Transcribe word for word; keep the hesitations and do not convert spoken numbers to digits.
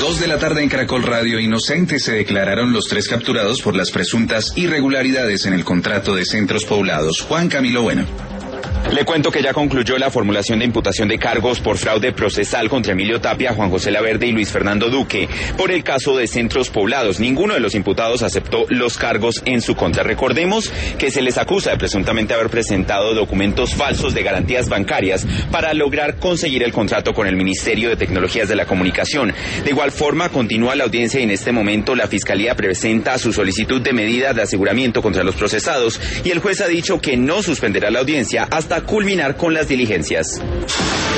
Dos de la tarde en Caracol Radio. Inocentes se declararon los tres capturados por las presuntas irregularidades en el contrato de Centros Poblados. Juan Camilo Bueno. Le cuento que ya concluyó la formulación de imputación de cargos por fraude procesal contra Emilio Tapia, Juan José Laverde y Luis Fernando Duque por el caso de Centros Poblados. Ninguno de los imputados aceptó los cargos en su contra. Recordemos que se les acusa de presuntamente haber presentado documentos falsos de garantías bancarias para lograr conseguir el contrato con el Ministerio de Tecnologías de la Comunicación. De igual forma, continúa la audiencia y en este momento la Fiscalía presenta su solicitud de medida de aseguramiento contra los procesados y el juez ha dicho que no suspenderá la audiencia hasta culminar con las diligencias.